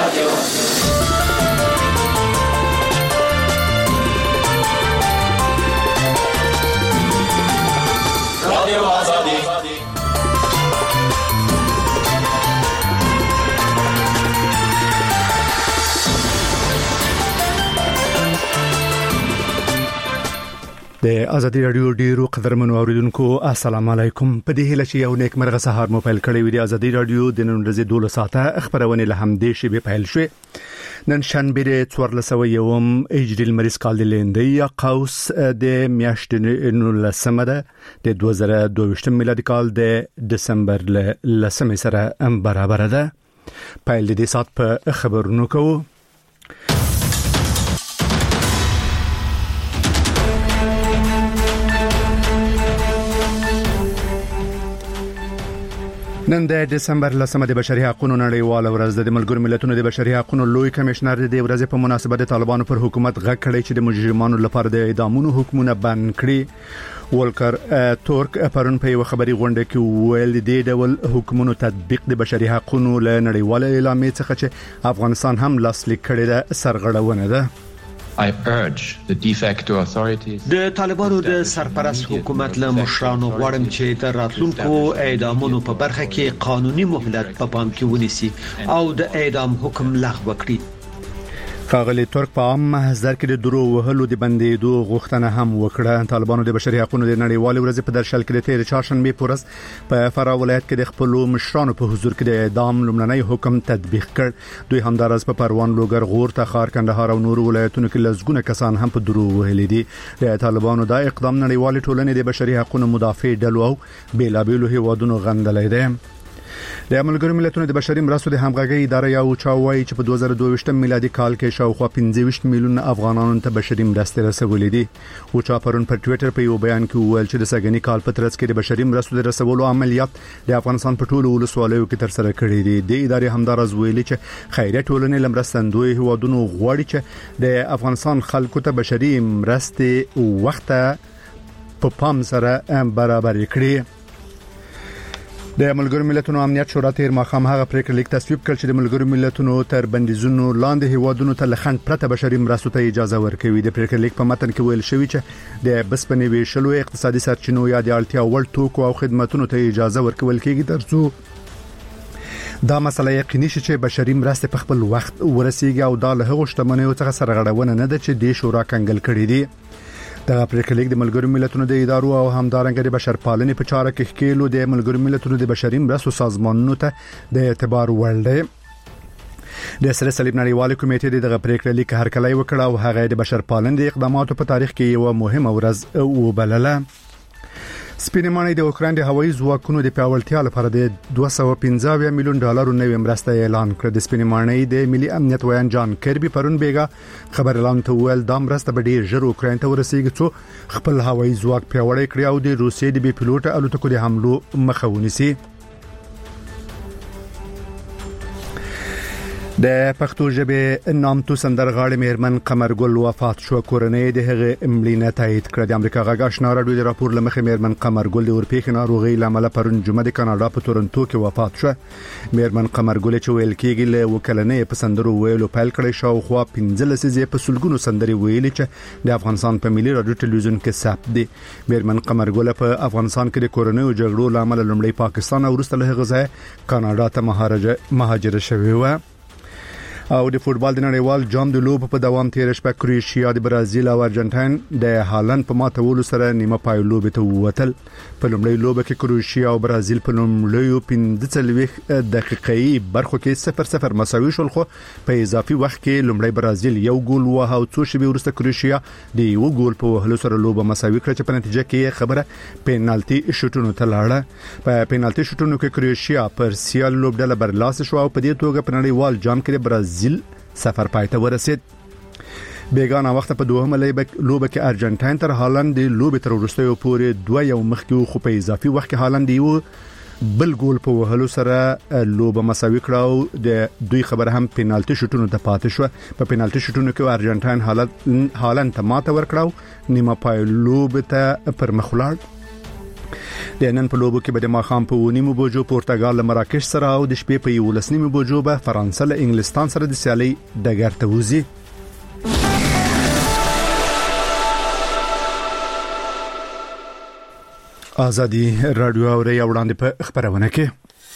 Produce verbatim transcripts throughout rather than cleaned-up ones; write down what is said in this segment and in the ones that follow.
رادیو رادیو آزادی د ازادي رادیو ډیرو قدرمنو اوریدونکو السلام علیکم. په دې هله چې یو نیک مرغه سهار مو پیل کړی وي د ازادي رادیو د نن ورځې دوله ساعته خبرونه له همدې شی به پیل شوه. نن شنبه د څوارلس سوه یوم هجري لمریز کال د لیندې یا قوس د میاشتې نولسمه ده د دوه زره دوه ویشت میلادي کال د دسمبر لسمه سره برابر ده. پیل د دې سات په خبرونو کوو. نن د دسمبر لسمه د بشري حقوقو نړیواله ورځ د ملګرو ملتونو د بشري حقوقو لوی کمشنر د دې ورځې په مناسبت د طالبانو پر حکومت غږ کړی چې د مجرمانو لپاره د اعدامونو حکمونه بند کړي. ولکر تورک پرون په یو خبري غونډه کې ویل د ډول حکومونو تطبیق د بشري حقوقو له نړیواله اعلامیې څخه چې افغانستان هم لاسلیک کړی ده سرغړونه ده. I urge the de facto authorities د طالبانو د سرپرست حکومت له مشرانو غواړم چې د راتلونکو اعدامونو په برخه کې قانوني مهلت په پام کې ونیسي او د اعدام حکم لغوه کړي. ښاغلي ترک په عام محضر کې د درو وهلو د بندیدو غوښتنه هم وکړه. طالبانو د بشري حقوقو د نړیوالې ورځې په درشل کې د تیر چهارشنبه په ورځ په فراه ولایت کې د خپل مشرانو په حضور کې د اعدام لومړنی حکم تطبیق کړ. دوی همدارس په پروان، لوګر، غور، تخار، کندهار او نور ولایتونو کې لزګونه کسان هم په درو وهلي دي. د طالبانو دا اقدام نړیوالې ټولنې د بشري حقوقو مدافع ډلو او بیلابېلو هیوادونو غندلې ده. د ملګرو ملتونو د بشري مرستو د همغږي ادارې یو چاوي چې په دوه زره دوه ویشت میلادي کال کې شاوخوا پنځه ویشت میلیون افغانانو ته بشري مرستې رسولې دي. او چا پرون په ټوئیټر په یو بیان کې ویل چې د سګنی کال په ترڅ کې د بشري مرستو د رسولو عملیات د افغانستان په ټولو ولسوالیو کې تر سره کړي دي. د ادارې همدارز ویلي چې خیریه ټولنې لمرستندوی هوادونو غواړي چې د افغانستان خلکو ته بشري مرستې وخته په پام سره برابر کړي. د ملګرو ملتونو امنیت شورا تیر ماخام هغه پریکړه لیک تصویب کړ چې د ملګرو ملتونو تر بندیزونو لاندې هیوادونو ته لخند پرته بشري مرستو ته اجازه ورکوي. د پریکړه لیک په متن کې ویل شوی چې د بسپنې ویشلو اقتصادي سرچینو یا د اړتیا وړ توکو او خدماتو ته اجازه ورکول کېږي ترڅو دا مسله یقیني شي چې بشري مرستې په خپل وخت ورسیږي او دا له هغو شتمنیو څخه سرغړونه نه ده چې د شورا کنګل کړي دي. د پریکړه لیک د ملګرو ملتونو د ادارو او همدارنګه د بشرپالنې په چاره کې ښکېلو د ملګرو ملتونو د بشري مرستو سازمانونو ته د اعتبار وړ دی. د سره صلیب نړیوال کمیټې دغه پریکړه لیک هرکلی وکړ او هغه د بشرپالنې د اقداماتو په تاریخ کې یو مهمه ورځ وبلله. سپینمانې د اوکراین د هوایي ځواکونو د پیاوړتیا لپاره د دوه سوه پنځه میلیون ډالر نوې مرسته اعلان کړه. د سپینمانې د ملي امنیت ویان جان کربي پرون بیګا خبر اعلان ته ویل دا مرسته به ډیر ژر اوکراین ته ورسیږي چې خپل هوایي ځواک پیاوړی کړي او د روسیې د بي پيلوټ الوتکو د حملو مخه ونیسي. د پښتو ژبې نامتو سندرغاړي مهرمن قمر ګل وفات شو. کورنۍ د هغه املینه تایید کړه. د امریکا غږ آشنا راډیو د راپور لمخې مهرمن قمر ګل د ورپېښې ناروغي لامل پرون جمعه د کاناډا په تورنټو کې وفات شو. مهرمن قمر ګل چې ویل کېږي له وکلنې په سندرو ویلو پیل کړی شو خو پنځه لسیزې په سلګونو سندري ویلي چې د افغانستان په ملي راډیو ټلویزیون کې ثبت دي. مهرمن قمر ګل په افغانستان کې د کورنۍ جګړو لامل لومړی پاکستان او وروسته له هغه ځای کاناډا ته مهاجر شوی و. او د فوتبال د نړیوال جام د لوب په دوام تیر شپه کروشیا د برازیل او ارجنټاین د هالند په ماتولو سره نیمه پای لوب ته ووتل. په لومړی لوب کې کروشیا او برازیل په لومړیو پنځه څلوېښت دقیقې برخو کې صفر صفر مساوي شول خو په اضافي وخت کې لومړی برازیل یو ګول وه او څو شېبې وروسته کروشیا د یو ګول په وهلو سره لوب مساوي کړه چې په نتیجه کې خبره پینالټي شوټونو ته لاړه. په پینالټي شوټونو کې کروشیا پر سیال لوب ډله برلاسه شو او په دې توګه په نړیوال جام کې برازیل سفر پای ته ورسید. بیگانه وخت په دوهمه لوبه کې ارجنټاین تر هالند د لوبې تر وروستیو پورې دوه یو مخکې خو په اضافي وخت کې هالند یو بل ګول په وهلو سره لوبه مساوي کړه او د دوی خبره هم پینالټي شوټونو ته پاتې شو. په پینالټي شوټونو کې ارجنټاین حالت هالند ته ماته ورکړه نیمه پای لوبه ته پر مخ ولاړ. د نن په لوبو کې به د ماخام په ونیمو بوجو پرتګال له مراکش سره او د شپې په یولسنیمو بوجو به فرانسه له انګلستان سره د سیالي ډګر ته وځي. آزادي رادیو اوري وړاندې په خبرونه کې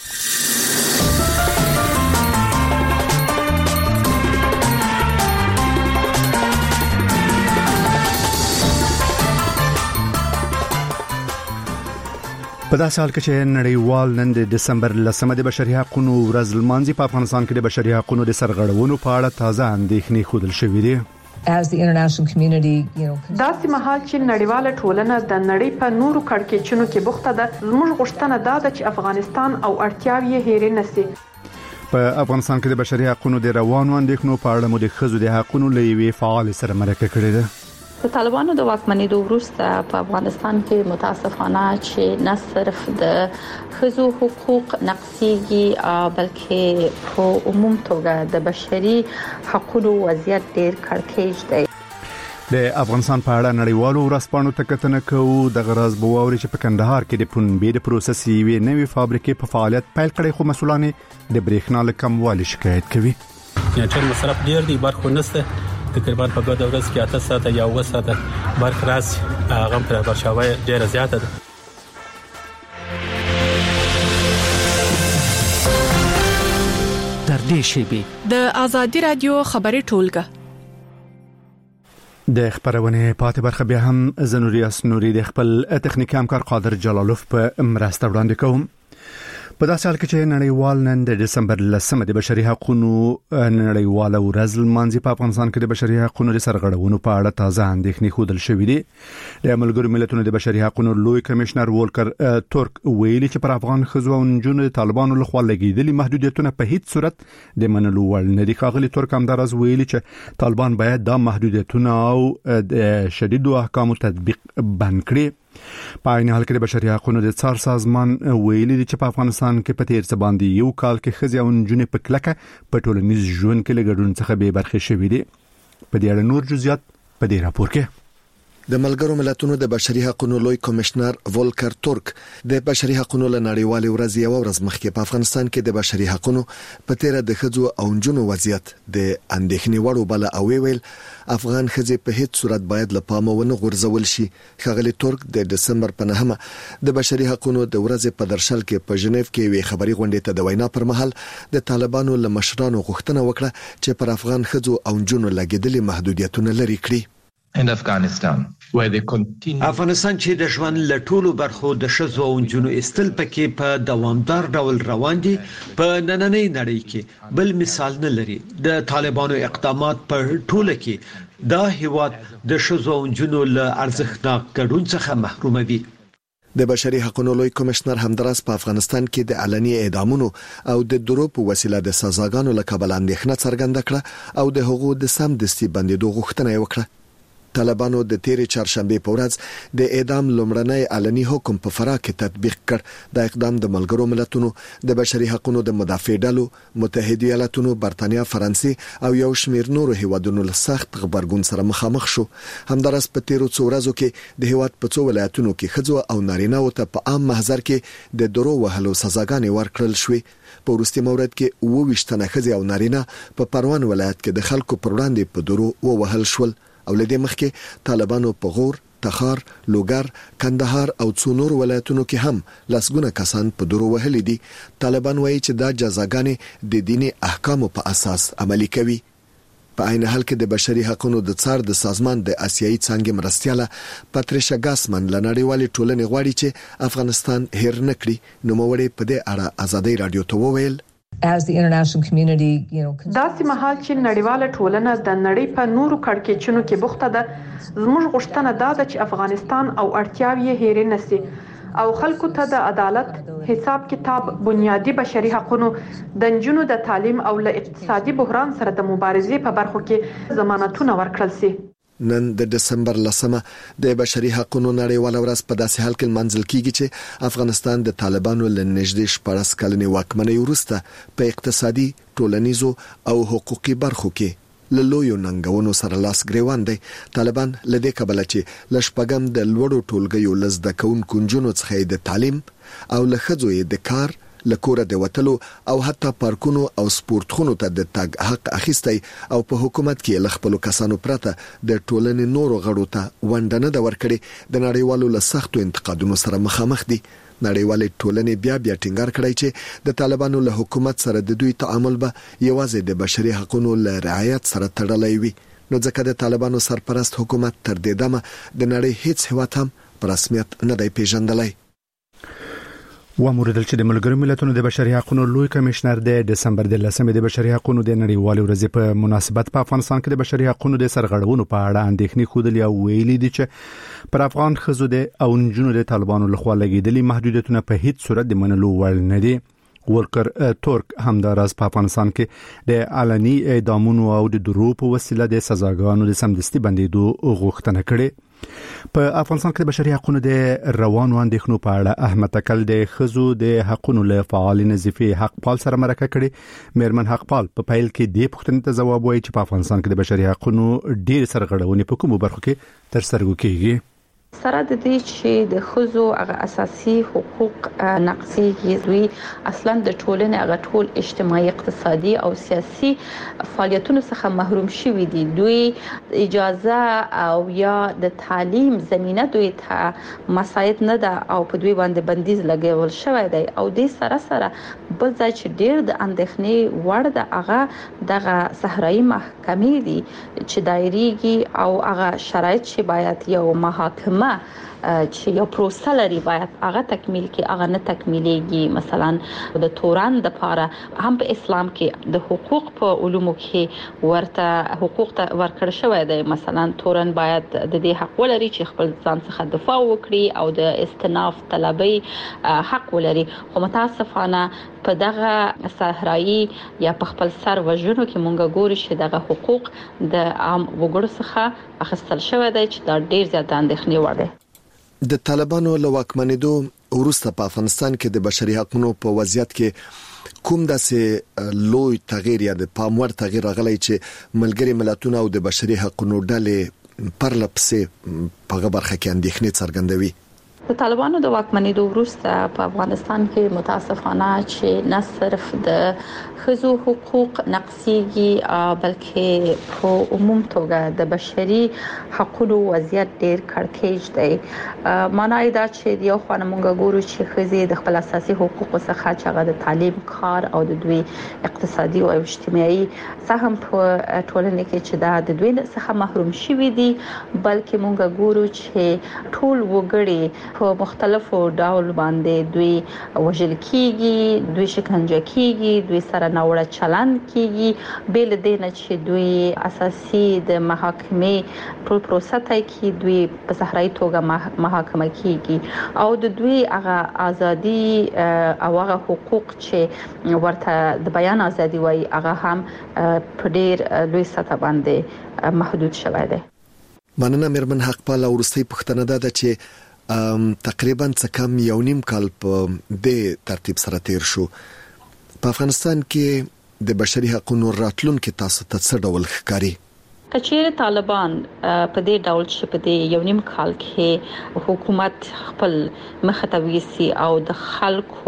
په داسې حال کې چې نړیوال نن د دسمبر لسمه د بشري حقوقو ورځ لمانځي، په افغانستان کې د بشري حقوقو د سرغړونو په اړه تازه اندېښنې ښودل شوې دي. As the international community, you know, داسې مهال چې نړیواله ټولنه د نړۍ په نورو کړکېچونو کې بوخته ده، زموږ غوښتنه دا ده چې افغانستان او اړتیاوې یې هېرې نشي. په افغانستان کې د بشري حقوقو د روانو اندېښنو په اړه مو د ښځو د حقوقو لوی فعال سره مرکه کړې ده. د طالبانو د واکمنۍ وروسته په افغانستان کې متاسفانه چې نه صرف د ښځو حقوق نقصيږي بلکې په عموم توګه د بشري حقوقو وضعیت ډېر کړکېچ دی. د افغانستان په اړه نړیوالو ورځپاڼو ته کتنه کوو. د غراز بووري چې په کندهار کې د پنبې د پروسس یوې نوې فابریکې په فعالیت پیل کړي، خو مسولان د برېښنا له کموالي شکایت کوي. یا چې مصرف ډېر دی برخه نشته، تقریبا په ګډه ورځ کې اته ساعته یا اوه ساعته برق راځي، هغه پر برشاوي ډیره زیاته ده. تر دې شی به د آزادي رادیو خبري ټولګه د خبرونه پاتې برخه بیا هم زنوري اسنوري د خپل تخنیکی همکار قادر جلالوف په مرسته وړاندې کوم. په داسې حال کې چې نړیوال نن د دسمبر لسمه د بشري حقوقو نړیواله ورځ لمانځي، په افغانستان کې د بشري حقوقو د سرغړونو په اړه تازه اندېښنې ښودل شوې دي. د ملګرو ملتونو د بشري حقوقو لوی کمشنر وولکر تورک ویلي چې پر افغان ښځو او نجونو د طالبانو لخوا لګیدلي محدودیتونه په هیڅ صورت د منلو وړ نه دي. ښاغلي تورک همدارز ویلي چې طالبان باید دا محدودیتونه او د شدیدو احکامو تطبیق بند کړي. په عین حال کې د بشري حقوقو د څار سازمان ویلي چې په افغانستان کې په تیر څه باندې یو کال کې ښځې او نجونې په کلکه په ټولنیز ژوند کې له ګډون څخه بې برخې شوې دي. په دې اړه نور جزئیات په دې راپور کې. د ملګرو ملتونو د بشري حقوقو لوی کمشنر وولکر تورک د بشري حقوقو له نړیوالې ورځ یو ورځ مخکې په افغانستان کې د بشري حقوقو په تیر د ښځو او نجونو وضعیت د اندېښنې وړ بل او ویل افغان ښځې په هیڅ صورت باید له پامه ونه غورځول شي. ښاغلي تورک د دسمبر په نهمه د بشري حقوقو د ورځې په درشل کې په ژنیف کې وی خبري غونډې ته د وینا پر مهال د طالبانو له مشرانو غوښتنه وکړه چې پر افغان ښځو او نجونو لګیدلي محدودیتونه لري کړي. In Afghanistan, where they continue. افغانستان چې د ژوند له ټولو برخو د ښځو او نجونو استل پکې په دوامدار ډول روان دي، په نننۍ نړۍ کې بل مثال نه لري. د طالبانو اقدامات په ټوله کې دا هیواد د ښځو او نجونو له ارزښتناک ګډون څخه محروموي. د بشري حقوقو لوی کمشنر همدارس په افغانستان کې د علني اعدامونو او د درو په وسیله د سزاګانو له کبل اندېښنه څرګنده کړه او د حقوقو د سم دستي بندیدو غوښتنه وکړه. طالبانو د تیرې چهارشنبه په ورځ د اعدام لومړنی علني حکم په فراه کې تطبیق کړ. د اقدام د ملګرو ملتونو د بشري حقوقو د مدافع ډلو، متحده ایالاتونو، برتانیا، فرانسې او یو شمېر نورو هیوادونو له سخت خبرګون سره مخامخ شو. همدارس په تیرو څو ورځو کې د هیواد په څو ولایتونو کې ښځو او نارینه‌و ته په عام محضر کې د درو وهلو سزاګانې ورکړل شوې. په وروستي مورد کې اووه ویشت تنه ښځې او نارینه په پروان ولایت کې د خلکو پر وړاندې په درو ووهل شول. او لدې مخکې طالبانو په غور، تخار، لوګر، کندهار او څو نور ولایتونو کې هم لسګونه کسان په درو وهلي دي. طالبان وایي چې دا جزاګانې د دیني احکامو په اساس عملي کوي. په عین حال کې د بشري حقوقو د څار د سازمان د آسیایي څانګې مرستياله پاتریشا ګاسمن لنړیوالې ټولنې غواړي چې افغانستان هیر نکړي. نو موږ په دې اړه آزادي رادیو ته وویل as the international community, you know, داسې مهال چې نړیواله ټولنه د نړۍ په نورو کړکېچونو کې بوخته ده، زموږ غوښتنه دا ده چې افغانستان او اړتیاوې یې هېرې نشي او خلکو ته د عدالت، حساب کتاب، بنیادی بشري حقوقو، د نجونو د تعلیم او له اقتصادي بحران سره د مبارزې په برخو کې ضمانتونه ورکړل شي. نن د دسمبر لسمه د بشري حقوقو نړیواله ورځ په داسې حال کې منځل کیږي چې افغانستان د طالبانو له نږدې شپږ کلنې واکمنۍ وروسته په اقتصادي، ټولنیزو او حقوقي برخو کې له لویو ننګونو سره لاس ګریوان دی. طالبان لدې کبله چې لشپګم د لوړو ټولګیو لزد کون کنجونو څخه د تعلیم او لخذو د کار لکوره د وټلو او حتی پارکونو او سپورتخونو ته د تاګ حق اخیستي او په حکومت کې لخپلو کسانو پرته د ټولنې نورو غړو ته وندنه د ورکړي د نړیوالو له سختو انتقادونو سره مخامخ دي. نړیوالې ټولنې بیا بیا ټینګار کړی چې د طالبانو له حکومت سره د دوی تعامل به یوازې د بشري حقوقو له رعایت سره تړلی وي. نو ځکه د طالبانو سرپرست حکومت تر دې دمه د نړۍ هیڅ هیواد هم په رسمیت نه دی پیژندلی. و موردل چې د ملګرو ملتونو د بشري حقوقو لوی کمشنر د دسمبر د لسمې د بشري حقوقو د نړیوال ورځې په مناسبت په افغانستان کې د بشري حقوقو د سرغړونو په اړه اندېښنې خوده او ویلي دي چې پر افغان خزو د او نجونو د طالبانو لخوا لګیدلي محدودیتونه په هیڅ صورت د منلو وړ نه دي. ورکر تورک همداراز په افغانستان کې د علني اعدامونو او د درو په وسیله د سزاګانو د سمدستي بندیدو غوښتنه کړې. په افغانستان کې د بشري حقوقو د روانو اندېښنو په اړه احمد تکل د خزو د حقوقو له فعال نظیفي حق پال سره مرکه کړي. میرمن حق پال په پیل کې د پښتنې ته ځواب وایي چې په افغانستان کې د بشري حقوقو ډېر سرغړونې په کومو برخو کې تر سترګو کېږي. سره د دې چې د خزو هغه اساسي حقوق نقضي دوی اصلا د ټولنې هغه ټول اجتماعي اقتصادي او سیاسي فعالیتونو څخه محروم شوي دي. دوی اجازه او یا د تعلیم زمينه دوی ته مساعد نه ده او په دوی باندې بندیز لګول شوی دی. او د سره سره بل ځای چې ډېر د اندېښنې وړ ده هغه دغه صحرایي محکمې دي چې دایریږي او هغه شرایط چې باید یو محاکمه چې یو پروسه لري باید هغه تکمیل کې هغه نه تکمیلېږي. مثلا د توران د لپاره هم په اسلام کې د حقوق په علومو کې ورته حقوق ته ورکړل شوی دی. مثلا تورن باید د دې حق ولري چې خپل ځان څخه دفاع وکړي او د استئناف طلبي حق ولري. خو متاسفانه په دغه صحرایي یا په خپل سر وژنو کې مونږ ګورو چې دغه حقوق د عام وګړو څخه اخیستل شوی دی چې دا ډیر زیات اندېښنې وړ دی. د طالبانو له واکمنېدو وروسته په افغانستان کې د بشري حقوقو په وضعیت کې کوم داسې لوی تغییر یا د پاموړ تغییر راغلی چې ملګری ملتونه او د بشري حقوقو ډلې پرلپسې په برخه کې اندېښنې څرګندوي. د طالبانو د واکمنېدو وروسته په افغانستان کې متاسفانه چې نه صرف د خزو حقوق نقضيږي بلکې په عموم توګه د بشري حقوقو وضعیت ډېر کړکېچ دی. معنی دا چې یو خو موږ ګورو چې خزي د خپل اساسي حقوقو څخه چې هغه د تعلیم، کار او د دوی اقتصادي او اجتماعي سهم په ټولنه کې چې دا د دوی څخه محروم شوي دي، بلکې موږ ګورو چې ټول وګړي په مختلفو ډول باندې دوی وژل کیږي، دوی شکنجه کیږي، دوی سره ناوړه چلند کیږي. بل دې نه چې دوی اساسي د محاکمې ټول پروسه ته کې دوی په صحرایي توګه محاکمه کیږي او د دوی هغه ازادي او هغه حقوق چې ورته د بیان ازادي وایي هغه هم په ډېر لوی سطح باندې محدود شوی دی. مننه میرمن حق پال. ورستۍ پښتنه ده چې تقریبا څه کم یو نیم کال په دې ترتیب سره تیر شو. په افغانستان کې د بشري حقوقو راتلونکو تاسو ته څه ډول ښکاري؟ کچېر طالبان په دې ډول چې په دې یو نیم کال کې حکومت خپل مخاطبيسي او د خلکو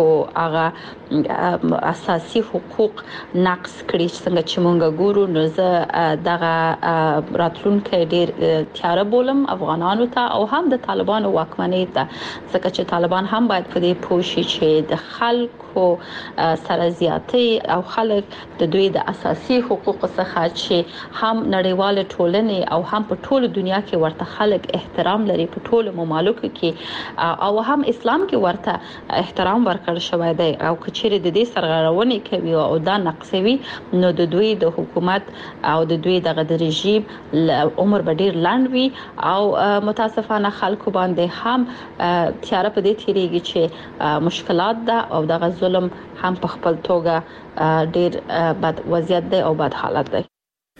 هغه اساسي حقوق نقض کړي څنګه چې مونږ ګورو، نو زه دغه راتلونکو ډېر تیار بولم افغانانو ته او هم د طالبانو واکمنۍ ته، ځکه چې طالبان هم باید په دې پوه شي چې د خلکو سره زیاتې او خلک د دوی د اساسي حقوقو څخه چې هم نړیوال ټولنې او هم په ټوله دنیا کې ورته خلک احترام لري، په ټوله ممالکو کې او هم اسلام کې ورته احترام ورکړل شوی دی. او کچېره د دې سرغړونې کوي او دا نقصوي، نو د دوی د حکومت او د دوی دغه د رژیم عمر به ډېر لاند وي او متاسفانه خلکو باندې هم تیار په دې تیریږي چې مشکلات ده او دغه ظلم هم په خپل توګه ډېر بد وضعیت دی او بد حالت دی.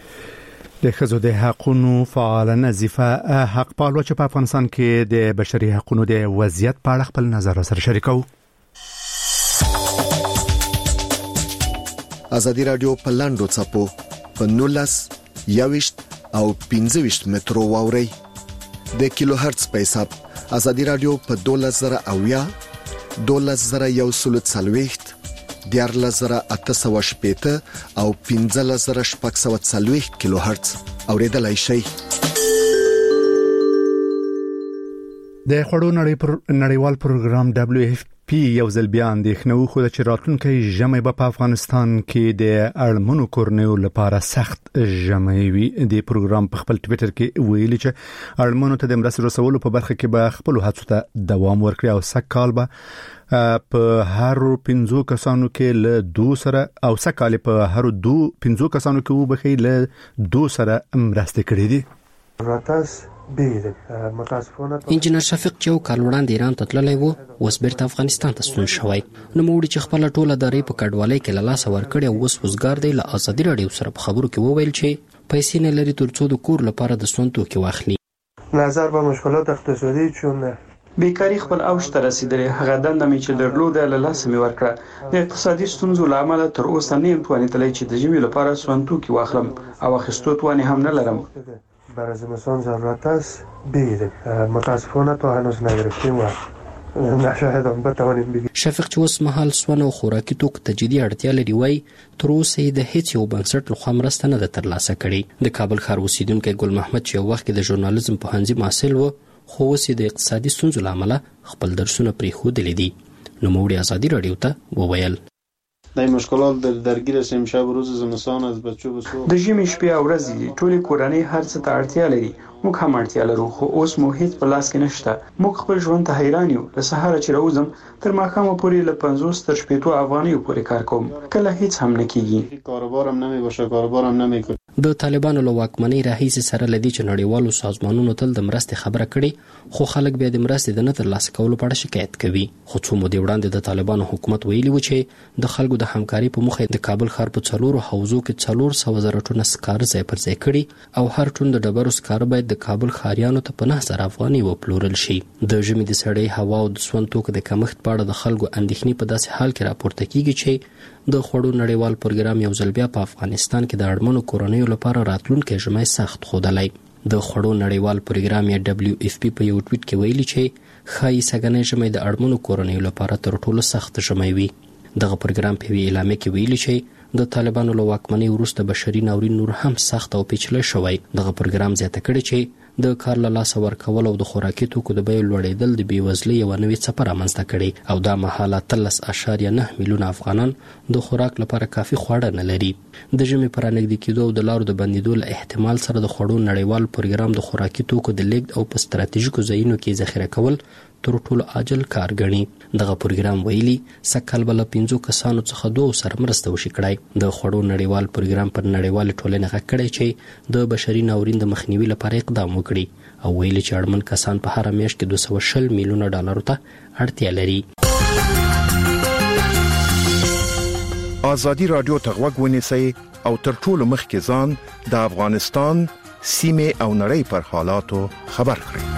د خزو د حقوقو فعال نظیفه حق پالو چې په افغانستان کې د بشري حقوقو د وضعیت په اړه خپل نظر سره شریکو. ازادي رادیو په لاندو چپو په نولس یوویشت او پنځه ویشت مترو واوري د کیلو هرتز په حساب ازادي رادیو په دولس زره او یا دولس زره یو سل څلويخت دیارلس زره اته سوه شپېته او پنځلس زره شپږ سوه څلويخت کیلو هرتز اوریدلای شئ. د خړو نړۍ پر نړیوال پروګرام دبليو اف پی یو ځل بیا اندېښنه خو د چراتونکو ژمې په افغانستان کې د اړمنو کورنیو لپاره سخت ژمې وي. د پروګرام په خپل ټوئیټر کې ویلي چې اړمنو ته د مرستې رسولو په برخه کې به خپل هڅو ته دوام ورکړي او سکهال به په هر پنځو کسانو کې له دو سره او سکهال په هر دو پنځو کسانو کې وبخي له دو سره مرسته کړې دي. راتاس انجنیر شفیق چې کال وړاندې ایران ته تللی وو اوس بیرته افغانستان ته ستون شوی. نو موږ چې خپل ټوله داري په کډوالۍ کې له لاسه ورکړی او اوس وزګار دی. له ازادي رادیو سره په خبرو کې وویل چې پیسې نه لري ترڅو د کور لپاره د سون توکي واخلي. نظر به مشکلات اقتصادی چون بیکاری خپل اوج ته رسیدلې. هغه دنده مې چې درلوده له لاسه مې ورکړه. د اقتصادي ستونزو له امله تر اوسه نه یم توانېدلی چې د ژمي لپاره سون توکي واخلم او اخیستو توان هم نه لرم. برای زمستان ضرورت است بگیریم. متاسفانه تا هنوز نگرفتیم و نشاهدم بتوانیم بگیریم. شفیق چې اوس مهال سون او خوراکي توکو ته جدي اړتیا لري وای تر اوسه د هیڅ یو بنسټ لخوا مرسته نه ده ترلاسه کړې. د کابل ښار اوسیدونکو ګل محمد چې یو وخت کې د ژورنالیزم پوهنځي محصل و خو اوس د اقتصادي ستونزو له امله خپل درسونه پرېښودلي دي. نو موږ ازادي رادیو ته وویل د مشکلات در درگیر هستیم. شب و روز زمستان از بچو به سوق د ژمي شپې او ورځې ټولې کورنۍ هر څه ته اړتیا لري. موږ هم اړتیا لرو خو اوس مو هیڅ په لاس کې نشته. موږ خپل ژوند ته حیران یو. له سهاره چې راوځم تر ماښامه پورې له پنځوس تر شپېتو افغانیو پورې کار کوم. کله هیڅ هم نه کیږي. کاروبارم نمی باشه کاروبارم نمیکنه. د طالبانو له واکمنۍ راهیسې سره لدی چې نړیوالو سازمانونو تل د مرستې خبره کړي خو خلک بیا د مرستې د نه ترلاسه کولو په اړه شکایت کوي. خو څو مودې وړاندې د طالبانو حکومت ویلي و چې د خلکو د همکاري په موخه د کابل ښار په څلورو حوزو کې څلور سوه زره ټونه سکاره ځای پر ځای کړي او هر ټون د ډبرو سکاره باید د کابل ښاریانو ته په نهه زره افغانۍ وپلورل شي. د ژمي د سړې هوا او د سون توکو د کمښت په اړه د خلکو اندېښنې په داسې حال کې راپورته کیږي چې د خوړو نړیوال پروګرام یو ځل بیا په افغانستان کې د اړمنو کورنیو لپاره راتلونکي ژمي سخت ښودلی. د خوړو نړیوال پروګرام یا دبليو اف پی په یو ټویټ کې ویلي چې ښایي سږنی ژمی د اړمنو کورنیو لپاره تر ټولو سخت ژمی وي. دغه پروګرام په یوې اعلامیه کې ویلي چې د طالبانو له واکمنۍ وروسته بشري ناورین نور هم سخت او پیچلی شوی. دغه پروګرام زیاته کړې چې د کار له لاسه ورکول او د خوراکي توکو د بیو لوړېدل د بېوزلۍ یوه نوې څپه رامنځته کړې او دا مهال اتلس اعشاریه نه میلیونه افغانان د خوراک لپاره کافي خواړه نه لري. د ژمي په رانږدې کېدو او د لارو د بندېدو له احتمال سره د خوړو نړیوال پروګرام د خوراکي توکو د لیږد او په ستراتیژیکو ځایونو کې ذخیره کول تر ټولو عاجل کار ګڼي. دغه پروګرام ویلي سکهال به له پنځو کسانو څخه دوه سره مرسته وشي کړای. د خوړو نړیوال پروګرام پر نړیوال ټولنې غږ کړی چې د بشري ناورین د مخنیوي لپاره اقدام وکړي او ویلي چې اړمن کسان په هر میاشت کې دوه سوه شل میلیونه ډالرو ته اړتیا لري. ازادي رادیو ته غوږ ونیسئ او تر ټولو مخکې ځان د افغانستان سیمه او نړۍ پر حالاتو خبر کړئ.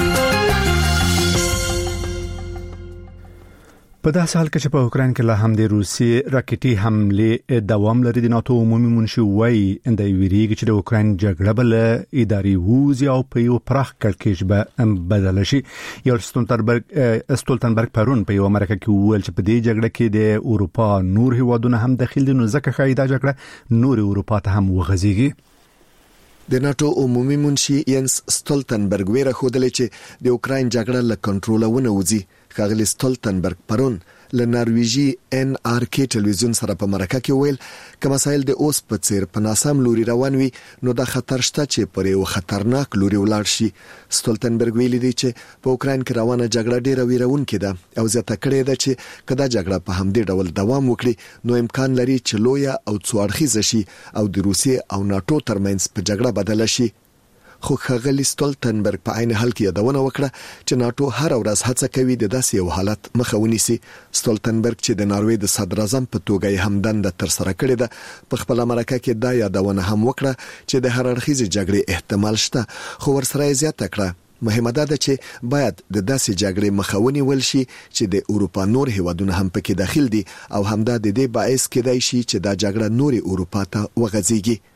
په داسې حال کې چې په اوکراین کې لا هم د روسي راکټي حمله دوام لري د ناتو عمومي منشي وایي د ویریږي چې د اوکراین جګړه بل اداري ووزي او په یو پراخ کړکېچ به بدل شي. یو ستولتنبرګ ستولتنبرګ پرون په یو امریکا کې وویل چې په دې جګړه کې د اروپا نور هیوادونه هم داخل دي نو ځکه ښایي دا جګړه نور اروپا ته هم وغځيږي. د ناتو عمومي منشي ینس ستولتنبرګ ویره خودلې چې د اوکراین جګړه له کنټروله ونه وځي. ښاغلی ستولتنبرګ پرون له نارویجي ان آر کې ټلویزیون سره په مرکه کې ویل که مسایل د اوس په څیر په ناسم لوري روان وي نو دا خطر شته چې پر یو خطرناک لوري ولاړ شي. ستولتنبرګ ویلي دی چې په اوکراین کې روانه جګړه ډیره ویرونکې ده او زیاته کړې ده چې کله جګړه په همدې ډول دوام وکړي نو امکان لري چې لویه او څوارخیزه شي او د روسیې او ناتو ترمنځ په جګړه بدله شي. خو ښاغلی ستولتنبرګ په عین حال کې یادونه وکړه چې ناتو هر ورځ هڅه کوي د داسې یو حالت مخه ونیسي. ستولتنبرګ چې د ناروې د صدر اعظم په توګه یې هم دنده تر سره کړې ده په خپل مرکه کې دا یادونه هم وکړه چې د هر اړخیزې جګړې احتمال شته خو ورسره یې زیاته کړه مهمه ده چې باید د داسې جګړې مخه ونیول شي چې د اروپا نور هیوادونه هم پکې داخل دي او همدا د دې باعث کېدای شي چې دا جګړه نوري اروپا ته وغځيږي.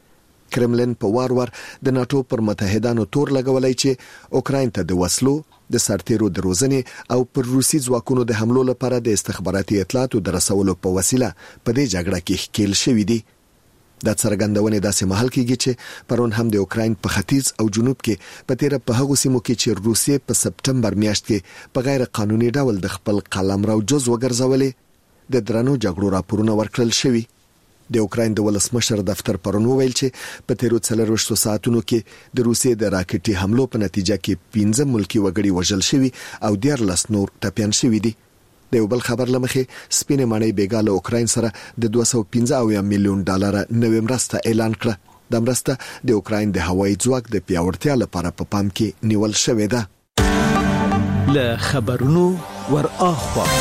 کرملین په وار وار د ناتو پر متحدانو تور لګولای چې اوکراین ته د وسلو د سرتیرو د روزنې او پر روسي ځواکونو د حملو لپاره د استخباراتي اطلاعاتو د رسولو په وسیله په دې جګړه کې ښکیل شوې دي. د څرګندونې داسې محل کېږي چې پرون هم د اوکراین په ختیځ او جنوب کې په تیر په هغو سیمو کې چې روسیې په سپټمبر میاشت کې په غیر قانوني ډول د خپل قلمرو جز وګرځولې د درنو جګړو راپورونه ورکړل شوي. د اوکراین د ولسمشر دفتر پرون وویل چې په تیرو څلرويشتو ساعتونو کې د روسیې د راکټي حملو په نتیجه کې پنځه ملکی وګړي وژل شوي او دیارلس نور ټپيان شوي دي. د یو بل خبر لمخې سپینې ماڼۍ بیګاله اوکراین سره د دوه سوه پنځه اویا میلیون ډالر نوې مرسته اعلان کړه. د مرسته د اوکراین د هوایي ځواک د پیاوړتیا لپاره په پام کې نیول شوې ده. له خبرونو ور اخوا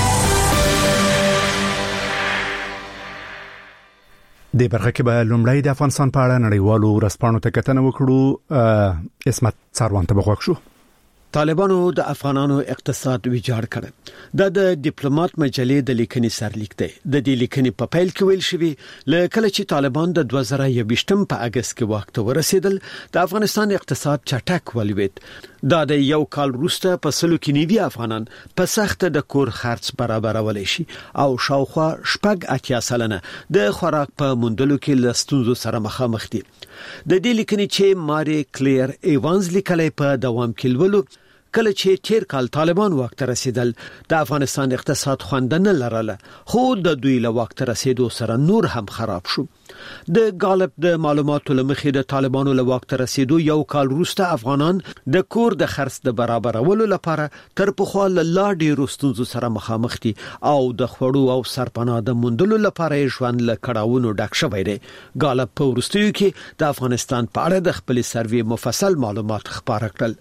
د برخه کې به لومړی د افغانستان په اړه نړیوالو ورځپاڼو ته کتنه وکړو. اسمت څاروان ته بغوښ شو. طالبانو د افغانانو اقتصاد ویجاړ کړ. دا د ډیپلوماټ مجلې د لیکنې سرلیک دی. د دې لیکنې په پیل کې ویل شوی لکه چې طالبان د دوه زره یوویشتم په اگست کې وخت ته ورسېدل د افغانستان اقتصاد چټک ولوید. دا د یو کال وروسته په سلو کې نیوي افغانان په سخت د کور خرڅ برابرول شي او شاوخوا شپږ اتیا سلنه د خوراک په موندلو کې لستونزو سره مخامخ دي. د دې لیکنې چې ماري کلیر ایوانز لیکلې په دوام کې ولولو کله چې تیر کال طالبان وخت رسیدل د افغانستان اقتصاد خوندنه لرله خو د دوی له وخت رسیدو سره نور هم خراب شو. د غالب د معلوماتو لمخې د طالبانو له وخت رسیدو یو کال وروسته افغانان د کور د خرڅ د برابرولو لپاره تر پخوا لا ډېر ستونزو سره مخامخ دي او د خوړو او سرپناه د موندلو لپاره ژوند له کړاوونو ډک شوی دی. غالب په وروستیو کې د افغانستان په اړه د خپل سروې مفصل معلومات خبره کړل.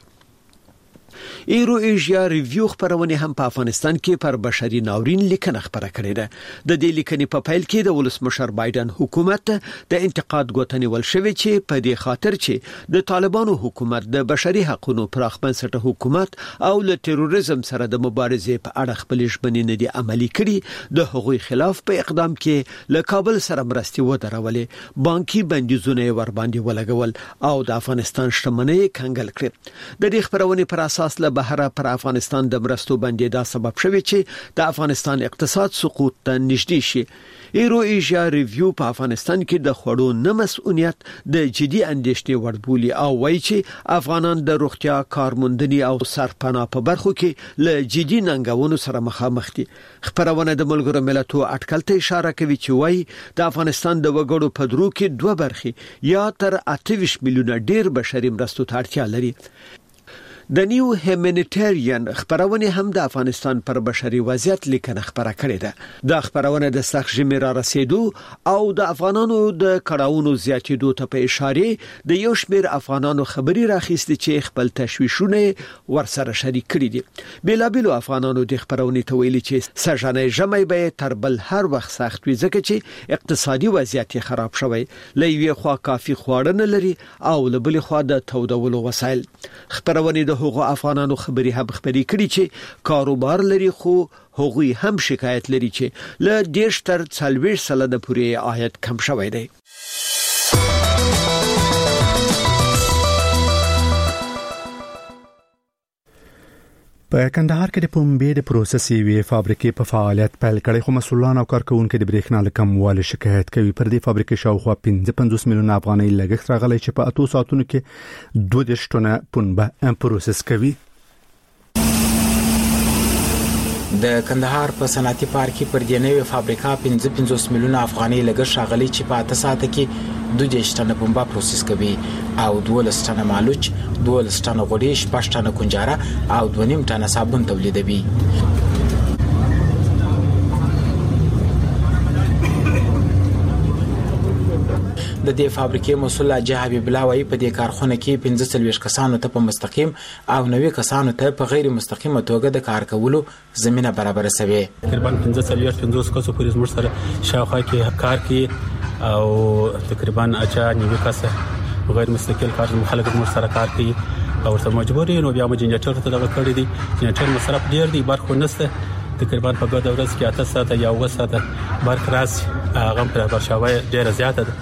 ایرو ایشیا ریویو خبرونه هم په افغانستان کې پر بشري ناورین لیکنه خبره کړې ده. د دې لیکنې په پیل کې د ولسمشر بایدن حکومت د انتقاد غوښتنې ول شوې چې په دې خاطر چې د طالبانو حکومت د بشري حقوقو پراخ بنسټه حکومت او له تروریزم سره د مبارزې په اړه خپل ژمنې نه دي عملي کړي. د هغوی خلاف په اقدام کې له کابل سره مرستې ودرولې، بانکي بندیزونه ور باندې ولګول او د افغانستان شتمنۍ کنګل کړې. د دې خبرونه پر اساس له بهره پر افغانستان د مرستو باندې دا سبب شوی چې د افغانستان اقتصاد سقوط ته نږدې شي. ایرو ایشیا ریویو په افغانستان کې د خوړو نه مسؤلیت د جدي اندېښنې وړ بولي او وایي چې افغانان د روغتیا کارموندنې او سرپناه په برخو کې له جدي ننګونو سره مخامخ دي. خبرونه د ملګرو ملتونو اټکل ته اشاره کوي چې وایي د افغانستان د وګړو په درو کې دوه برخې یا تر اته ویشت میلیونه ډیر بشري مرستو ته اړتیا لري. د نیو هیومانیټریان خبرونه هم د افغانستان پر بشري وضعیت لیکنه خبره کړې ده. د خبرونه د سخت ژمي را رسیدو او د افغانانو د کړهونو زیاتېدو ته په اشاره د یو شمېر افغانانو خبري راخېستي چې خپل تشویشونه ورسره شریک کړي دي. بلابلو افغانانو د خبرونه ته ویلي چې سرجنې ژمي به تر بل هر وخت سخت وي ځکه چې اقتصادي وضعیت خراب شوی، لوي خوا کافي خواړه نه لري او لبل خوا د تودولو وسایل. خبرونه د هغو افغانانو خبري هم خبري کړي چې کاروبار لري خو هغوی هم شکایت لري چې له دیش تر څلوېښت سلنه پورې عاید کم شوی دی. په کندهار کې د پنبې د پروسسي وی فابریکې په فعالیت پیل کړي خو مسؤلان او کارکونکو د برېښنا له کموالي شکایت کوي. پر دې فابریکې شاوخوا پنځه پنځوس میلیونه افغانۍ لګښت راغلی چې په اتو ساعتونو کې دوه دېرش ټنه پنبه پروسس کوي. د کندهار په صنعتي پارک کې پر دې نوې فابریکه پنځه پنځوس میلیونه افغانۍ لګښت راغلی چې په اته ساعته کې دوه دېرش ټنه پنبه پروسس کوي او دولس ټنه مالوچ، دولس ټنه غوړي، شپږ ټنه کنجاره او دوه نیم ټنه صابون تولیدوي. د دې فابریکې مسؤل حاجی حبیب الله وايي په دې کارخونه کې پنځه څلوېښت کسانو ته په مستقیم او نوي کسانو ته په غیر مستقیمه توګه د کار کولو زمينه برابر شوه. تقریبا پنځه څلوېښت پنځوس کسو پورې زموږ سره شاوخوا کې کار کوي او تقریبا اچا نوي کسه غیر مستقل کار مخالفت زموږ سره کار کوي او ورته مجبور یو بیا موږ جنریټر ته دغه کړی دي. جنریټر مصرف ډیر دی، برخه نسته. تقریبا په ګډه ورځ کې اته ساعته یا اوه ساعته برق راځي، هغه پر برشاوي ډیره زیاته ده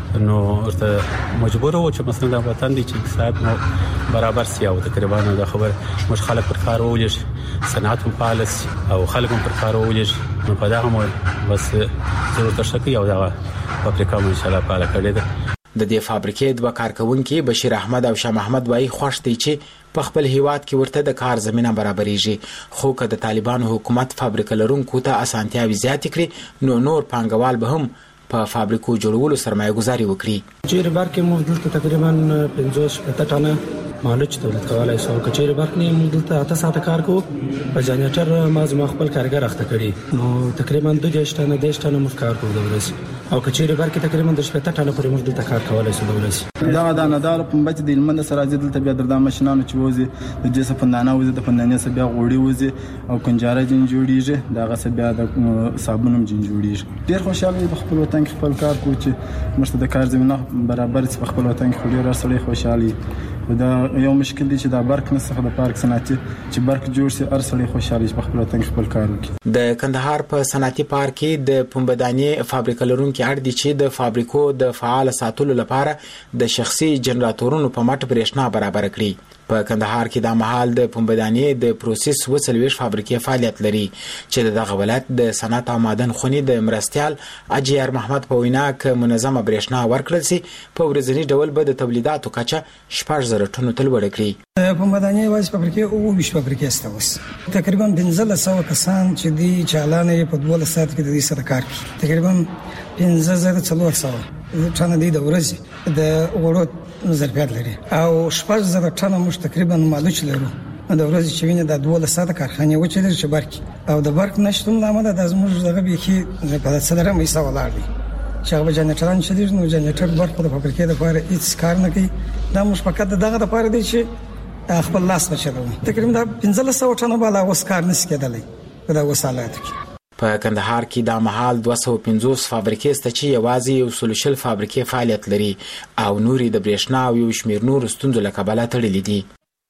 نو ورته مجبور و چې مثلا د وطن د اقتصاد مو برابر سی او تقریبا د خبر مش خلک پر کار ولې صنعت هم پالس او خلک هم پر کار ولې نو په دا هم بس ضرورت شته یو دا فابریکه مو ان شاء الله پاله کړې ده. د دې فابریکې د کارکونکو بشیر احمد او شاه محمد وای خوښ دي چې په خپل هیواد کې ورته د کار زمينه برابرېږي خو که د طالبانو حکومت فابریکه لرونکو ته اسانتیاوي زیات کړي نو نور پانګوال به هم په فابریکو جوړولو سرمایه گذاري وکړي. چیرې برکه مو دلته تقریبا پنځوس ټنه مالوچ تولید کولای شو که چیرې برکه مو دلته اته ساعته کار کوو په جنریټر ما زما خپل کارګر اخته کړي نو تقریبا دوه دیش ټنه دیش ټنه مو کار کوو د ورځې او که چیرې برکه تقریبا د شپږ ټنه پورې مو دلته کار کولای شو د ورځې. دا دا نه دار په بچ د علم سره دلته بیا د ماشينانو چې وځي د جسه پندانه وځي د پندانه سره بیا غوړي وځي او کنجاره جن جوړیږي دا غسه بیا د صابونم جن جوړیږي. ډیر خوشاله په خپل وطن کې خپل کار کوي چې مرسته د کار زمينه برابر په خپل وطن کې ډیر سره خوشاله دا یو مشکل دی چې دا برق نسخه د پارک صنعتي چې برق جوړ شي ارسلې خوشاله په خپل وطن خپل کار وکړي. د کندهار په صنعتي پارک کې د پنبداني فابریکه لرونکو اړ دي چې د فابریکو د فعال ساتلو لپاره د شخصي جنراتورونو په مټ برېښنا برابر کړي. په کندهار کې د محل د پنبداني د پروسس وسلويش فابریکې فعالیت لري چې دغه ولایت د صنعت او معدن خونی د مرستيال اجيار محمد په وینا ک منظمه برېښنا ورکړل سي په ورځنی ډول به د تولیداتو کچه شپږ زره ټنو تل وړ کړي. پنبداني واس فابریکې او ویش فابریکې استوس تقریبا پنځه سوه کسان چې دی چالانه په دوه ساعت کې د دې سره کار کوي تقریبا پنځه زره څلور سوه ټنه دی د ورځې د وړو ظرفیت لري او شپږ زره ټنه مش تقریبا مالوچ لرو د ورځې چې ویني د دوه ساعت کارخانه و چې د برق او د برق نشټون لامل د زموږ دغه به کې په څلره مې سوال لري چې هغه جنریټران چې دي نو جنریټر برق په فابریکې د لپاره هیڅ کار نه کوي دا مش فقط دغه لپاره دی چې خپل لاس بچلو تقریبا پنځه سوه ټنه بالا اوس کار نس کېدلی دا وسالات کې. په کندهار کې د محل دوه سوه پنځوس فابریکې ست چې یوازې یو سلوشل فابریکې فعالیت لري او نوري د برېښنا او یو شمیر نور ستونزو له کبله تړلې دي.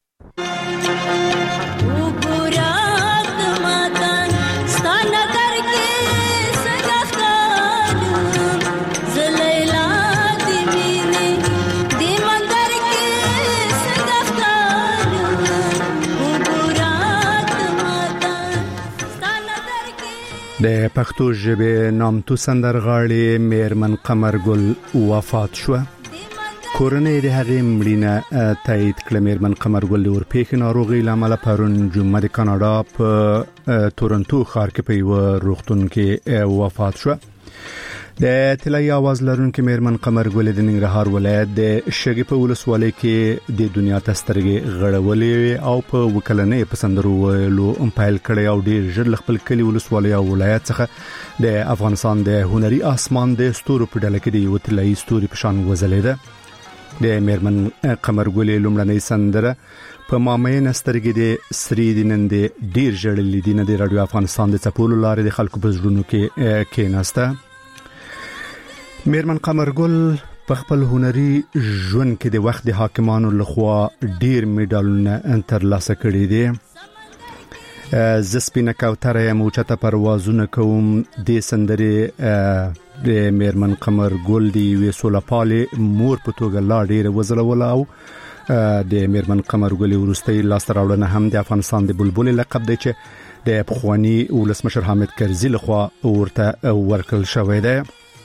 د پښتو ژبې نامتو سندرغاړي میرمن قمر ګل وفات شو. کورنۍ د هغې مړینه تایید کړه. میرمن قمر ګل د اورپېښې ناروغۍ له امله پرون جمعه د کاناډا په تورنټو ښار کې په یوه روغتون کې وفات شو. د طلایي आवाज لرونکو میرمن قمر ګل د ننګرهار ولایت د شګې په ولسوالۍ کې د دنیا تسترګې غړولې او په وکلنې په سندرو ویلو امپایل کړي او ډېر ژر خپل کلی ولسوالۍ او ولایت څخه د افغانستان د هنري اسمان د ستورو په ډله کې د یو طلایي ستوري په شان وځلېده. د میرمن قمر ګل لومړنۍ سندره په مامې نسترګې د سری دینن د ډېر ژړلې دي نه د رادیو افغانستان د چپولو لارې د خلکو په زړونو کې کېناسته. میرمن قمر ګل په خپل هنري ژوند کې د وخت د حاکمانو لخوا ډیر میډالونه ترلاسه کړي دي. ز سپینه کوتره یم اوچته پروازونه کوم د سندرې د میرمن قمر ګل دی وې سولپالې مور په توګه لا ډیر وزلول او د میرمن قمر ګل ورستۍ لاس راوړنه هم د افغانستان د بلبل لقب دی چې د پخوانی ولسمشر حامد کرزي لخوا ورته ورکړل شوی دی.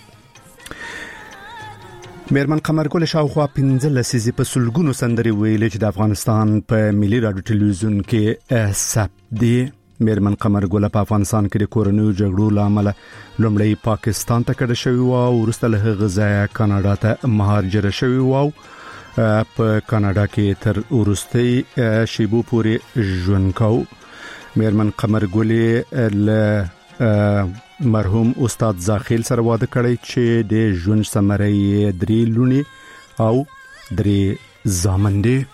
میرمن قمر ګل شاوخوا پنځه لسیزې په سلګونو سندرې ویلې چې د افغانستان په ملي رادیو ټلویزیون کې ثبت دي. میرمن قمر ګل په افغانستان کې د کورنیو جګړو له امله لومړی پاکستان ته کډه شوې وه او وروسته له هغه ځایه کاناډا ته مهاجره شوې وه او په کاناډا کې تر وروستۍ شیبو پورې ژوند کوو. میرمن قمر ګل له مرحوم استاد زاخیل سره واده کړی چې د ژوند ثمره یې درې لونی او درې زامن دي.